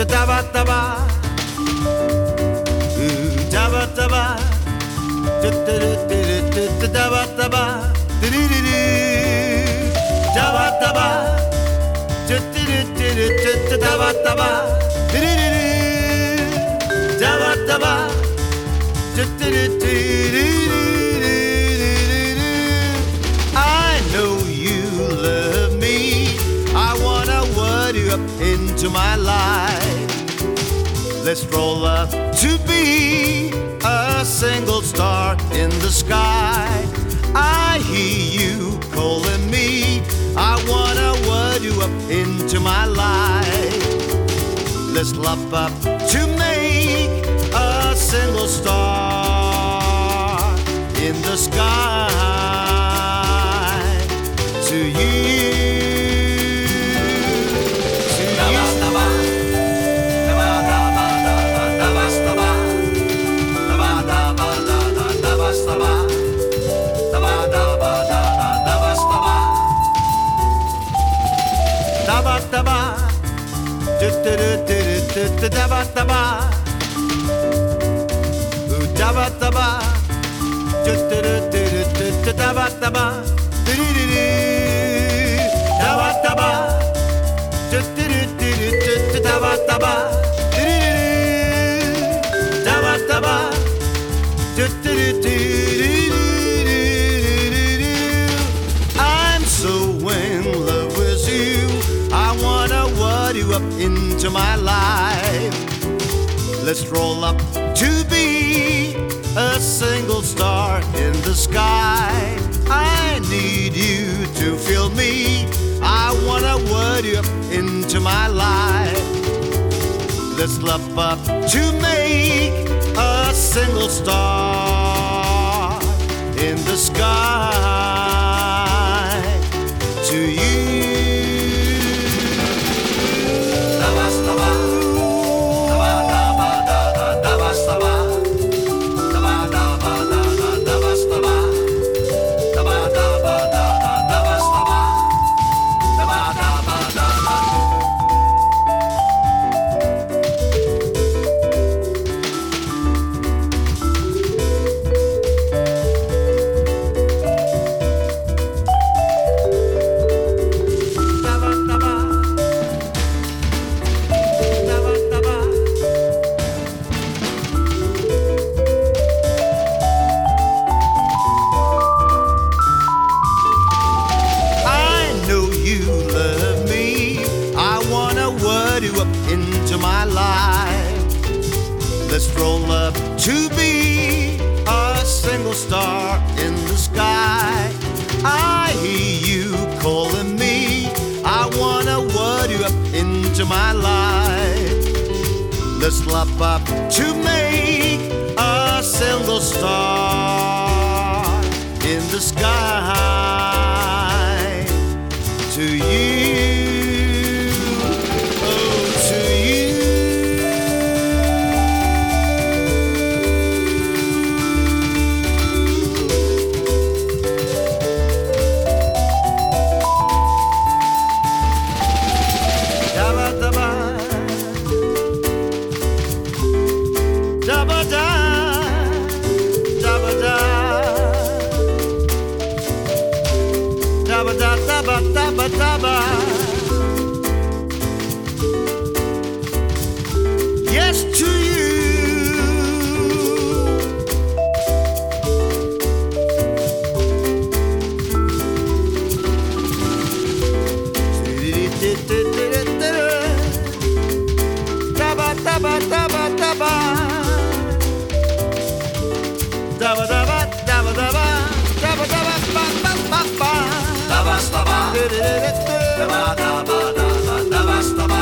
Daba daba, daba daba, daba daba, daba daba, daba daba, daba daba. I know you love me. I wanna word you up into my life. Let's roll up to be a single star in the sky. I hear you calling me. I wanna word you up into my life. Let's love up to make a single star in the sky. To you. Daba daba, daba daba, daba daba, daba daba, daba daba, daba daba, daba daba. I'm so in love with you. I wanna word you up into my life. Let's roll up to be a single star in the sky. I need you to feel me. I wanna word you up into my life. Let's love up to make a single star in the sky. To you. Into my life. Let's roll up to be a single star in the sky. I hear you calling me. I wanna word you up into my life. Let's love up to make a single star in the sky. To you. Yes to you. Daba daba daba daba, daba daba daba daba, daba daba ba ba ba ba. Daba daba, daba daba daba daba.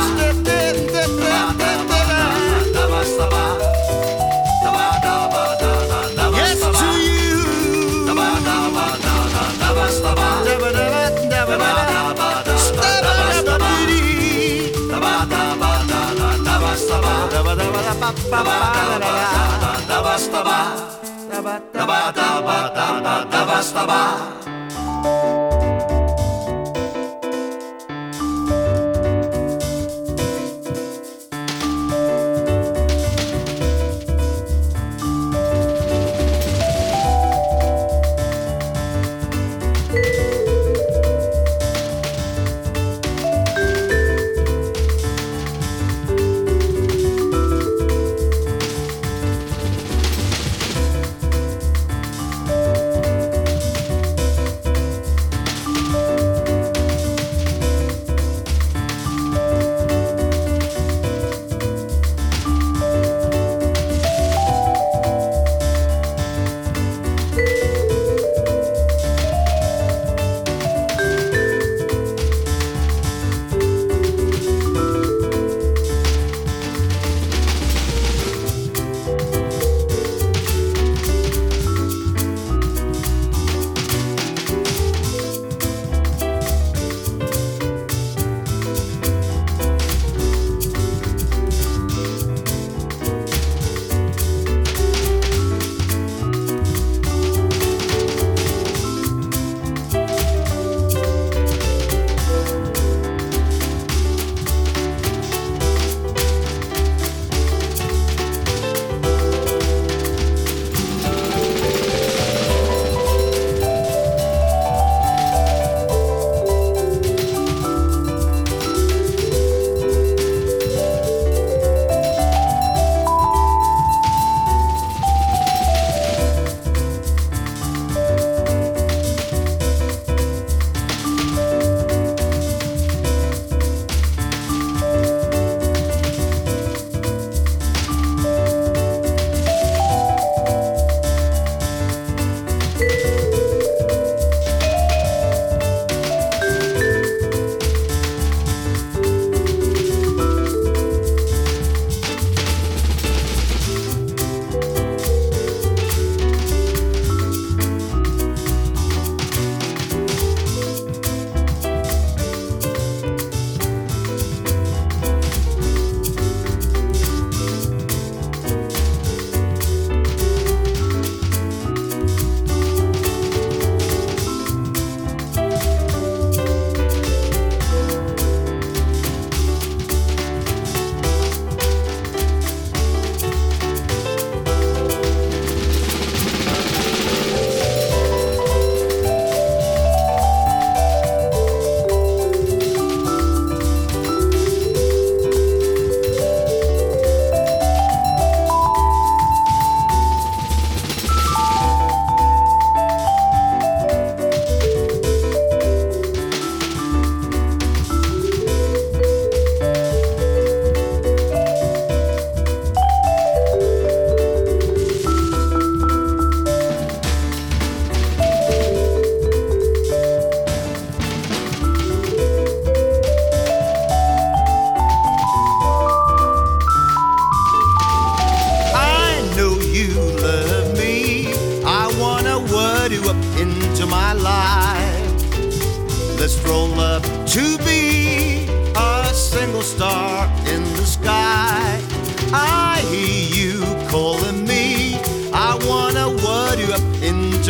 Yes to you. Daba daba daba daba daba. Daba daba daba daba. Daba daba daba daba daba daba. Daba daba daba daba daba daba. Daba daba daba daba daba.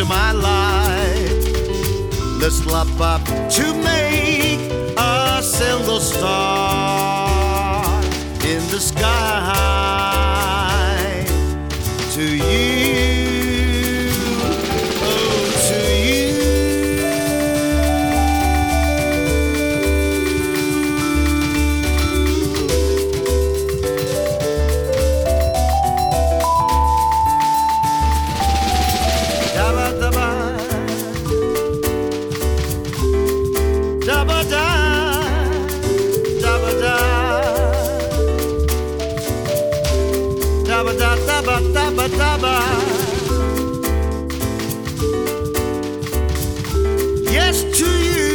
into my life. Let's love up to make a single star in the sky. To you, oh, to you. Yes to you.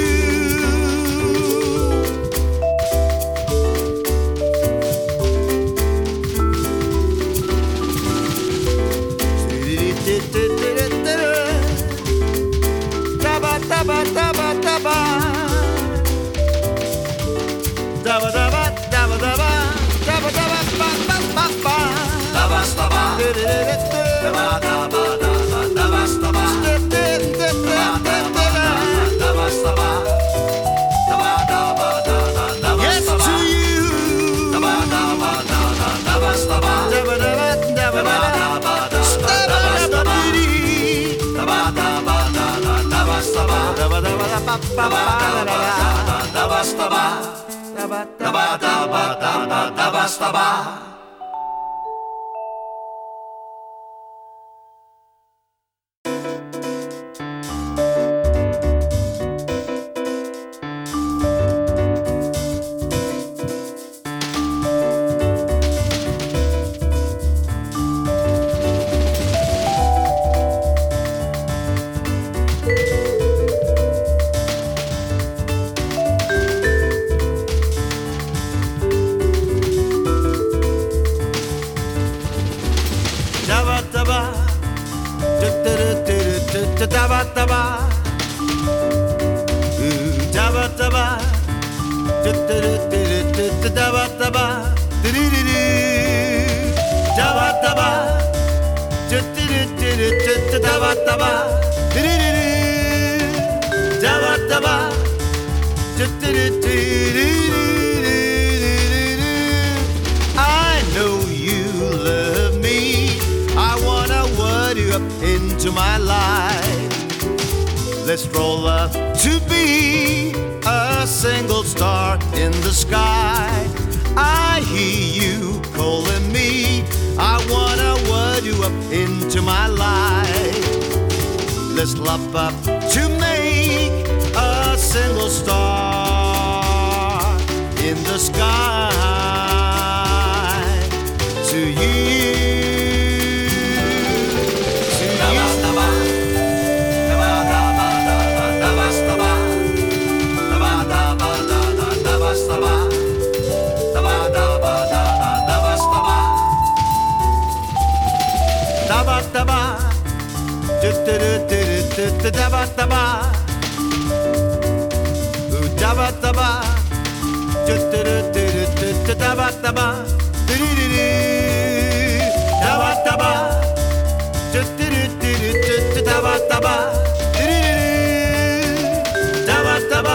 Daba daba daba daba. Daba daba daba daba. Daba daba ba ba ba ba. Daba daba. Daba daba daba daba daba. Yes to you. Daba daba daba daba daba. Daba daba daba daba. Daba daba daba daba daba daba. Daba daba ba ba ba daba daba. Daba daba daba daba daba. I know you love me. I wanna word you up into my life. Let's roll up to be a single star in the sky. I hear you calling me. I wanna word you up into my life. Let's love up to make a single star in the sky. To you. Daba daba, daba daba, daba daba, daba daba, daba daba, daba daba.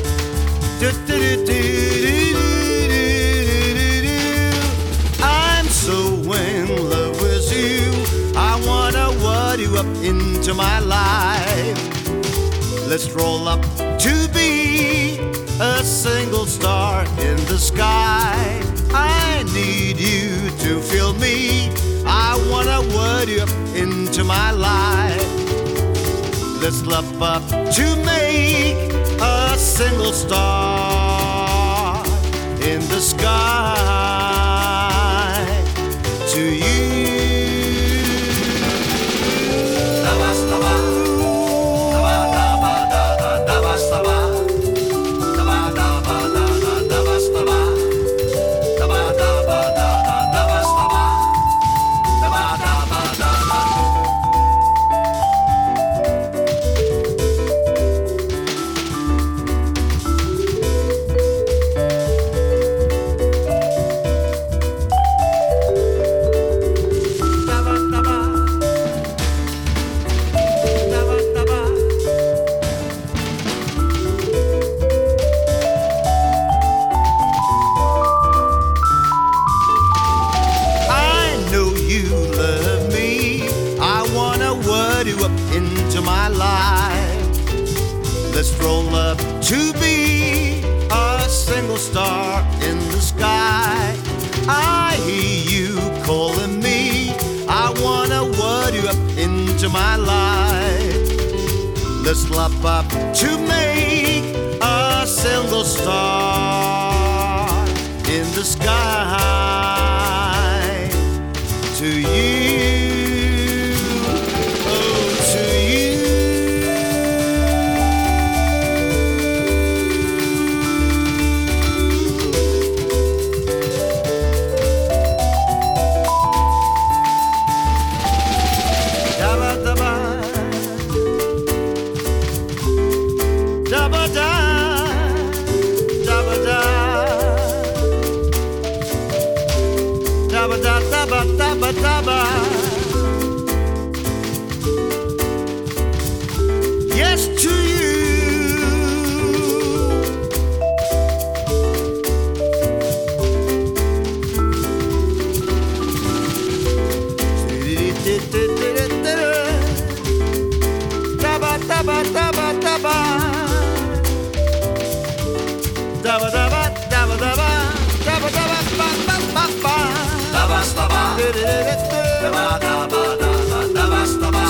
I'm so in love with you. I wanna word you up into my life. Let's roll up to be a single star in the sky. I need you to feel me. I wanna word you up into my life. Let's love up to make a single star in the sky. To you. my life. Let's lop up to make a single star in the sky. To you, oh, to you. Yes to you. Daba daba daba daba. Daba daba daba daba. Daba daba ba ba ba ba. Daba daba. Daba daba daba daba.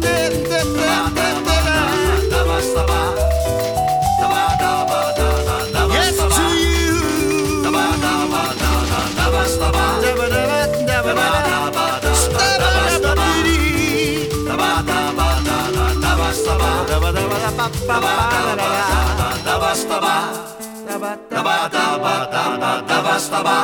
Yes to you. Daba daba daba daba daba. Daba daba daba daba. Daba daba daba daba daba daba. Daba daba ba ba ba daba daba. Daba daba daba daba daba.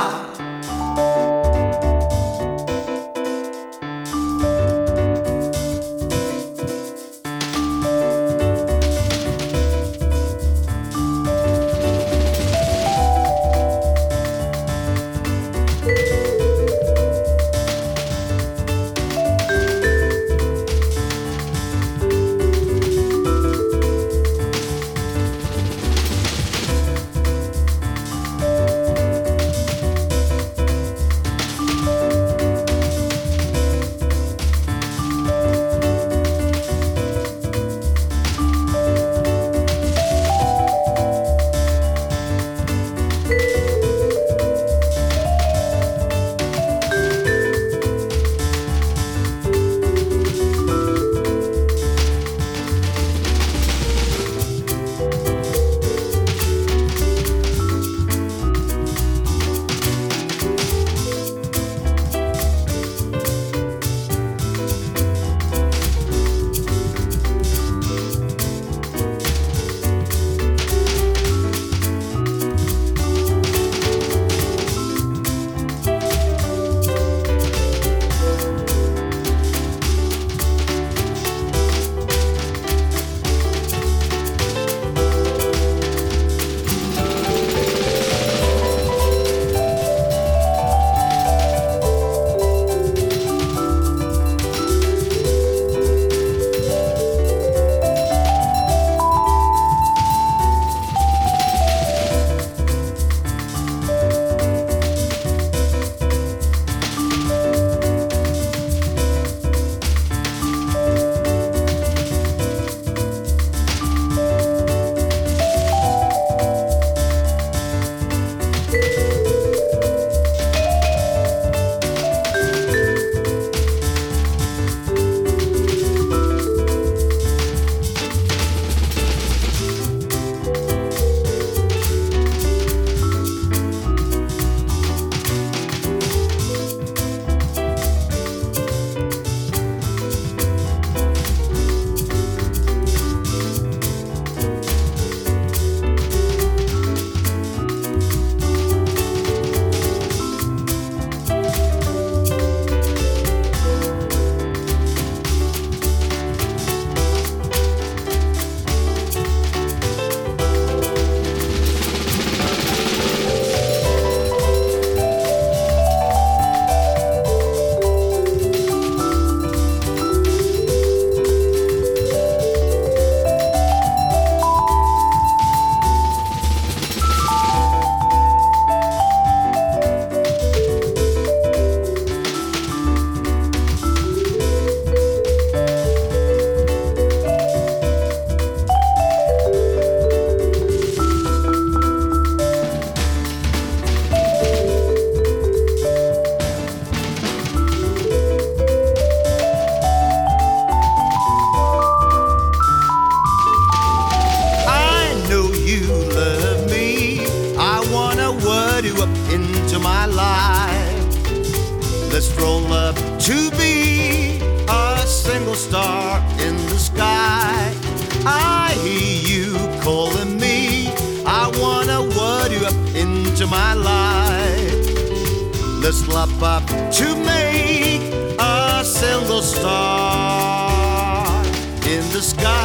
Let's roll up to be a single star in the sky. I hear you calling me. I wanna word you up into my life. Let's lop up to make a single star in the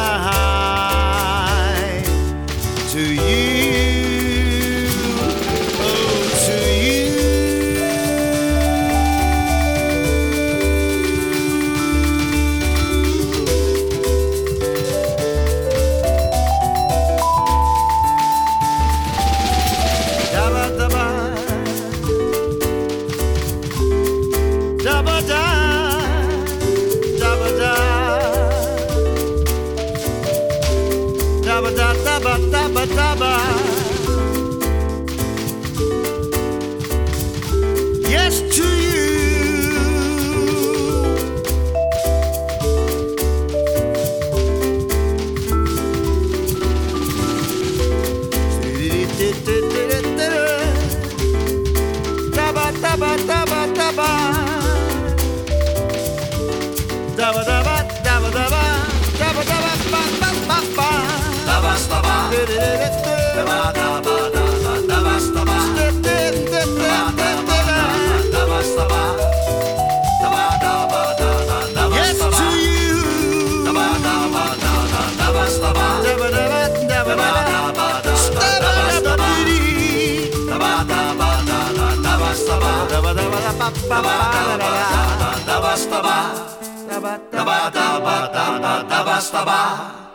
sky. To you, oh, to you. Da-ba-da, da-ba-da, da-ba-da, da-ba-da-ba-da-ba. Yes to you. Da-ba-da-ba-da-ba-da-ba. Dabba dabba dabba dabba dabba dabba ba ba ba ba. Dabba dabba. Dabba dabba dabba dabba. Yes to you. Dabba dabba dabba dabba. Dabba dabba dabba dabba. Dabba dabba dabba dabba dabba. Dabba dabba ba ba ba dabba dabba. Dabba dabba dabba dabba dabba.